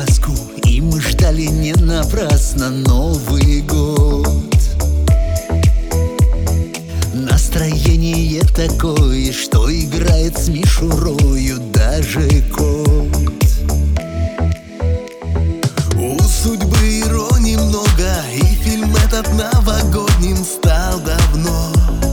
сказку, и мы ждали не напрасно Новый год. Настроение такое, что играет с мишурою даже кот. У судьбы иронии много, и фильм этот новогодним стал давно.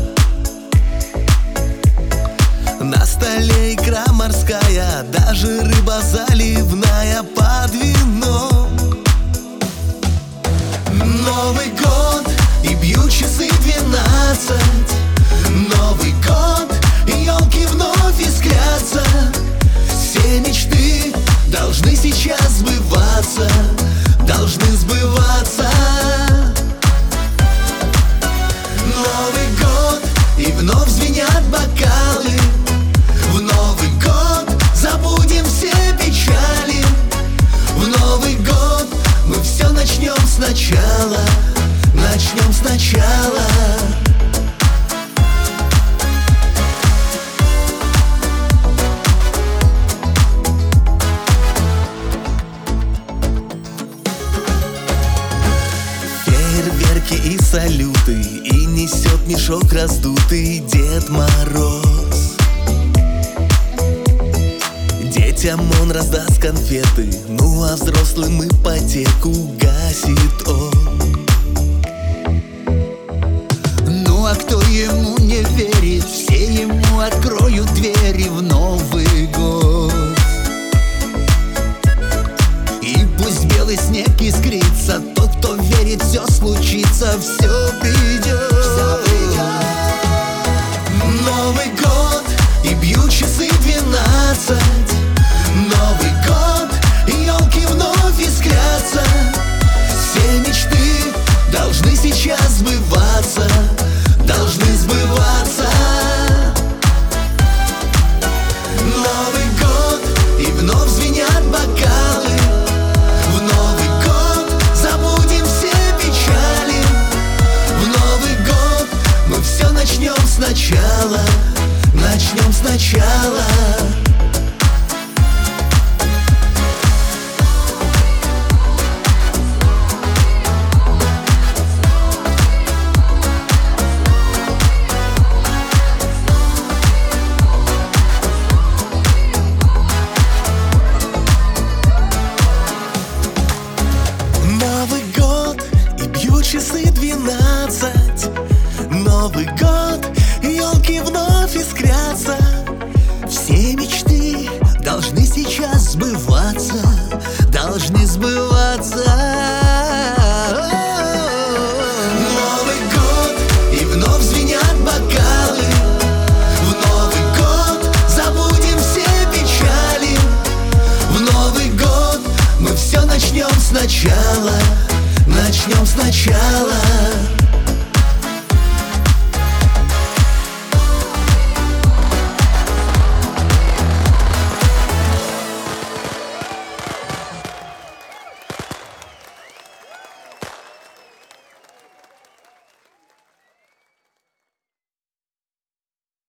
На столе икра морская, даже рыба заливная под вино. Новый год, и бьют часы 12. Новый год, и елки вновь искрятся. Все мечты должны сейчас сбываться, должны сбываться. Новый год, и вновь звенят бокалы. В Новый год забудем все печали. В Новый год мы все начнем сначала, начнем сначала. Фейерверки и салюты, и несет мешок раздутый Дед Мороз. Детям он раздаст конфеты, ну а взрослым ипотеку гасит он. Ну а кто ему не верит, все ему откроют двери в Новый год. И пусть белый снег искрится, тот, кто верит, все случится, все придет. Новый год, и бьют часы 12. Новый год, и елки вновь искрятся. Все мечты должны сейчас сбываться, должны сбываться. Новый год, и вновь звенят бокалы. В Новый год забудем все печали. В Новый год мы все начнем сначала, начнем сначала. Часы 12. Новый год, елки вновь искрятся. Все мечты должны сейчас сбываться, должны сбываться. Новый год, и вновь звенят бокалы. В Новый год забудем все печали. В Новый год мы все начнем сначала,